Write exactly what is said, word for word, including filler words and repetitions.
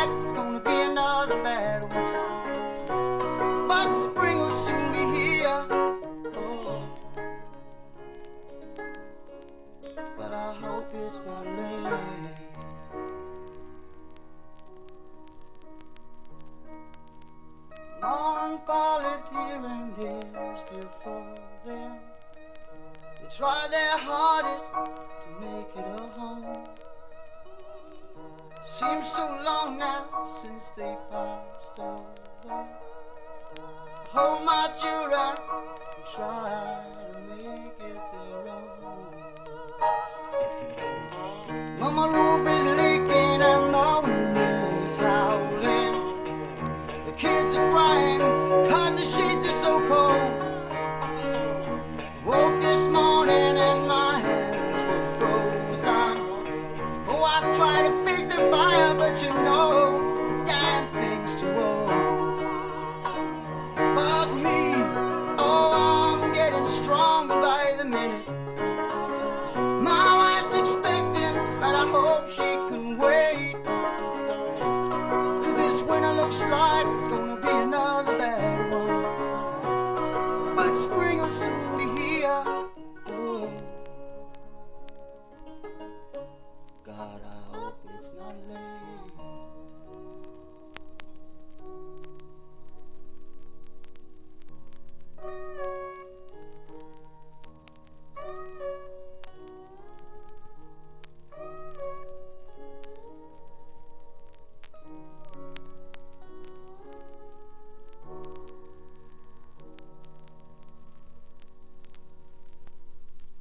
like it's gonna be another bad one. But spring will soon be here. Oh. But I hope it's not late. Mom and Pa lived here and years before them. They tried their hardest to make it a home. Seems so long now since they passed over. Hold my children and try to make it their own. Mama, roof is leaking and the wind is howling. The kids are crying cause the sheets are so cold. Woke this morning and my hands were frozen. Oh, I tried to fix the fire, but you know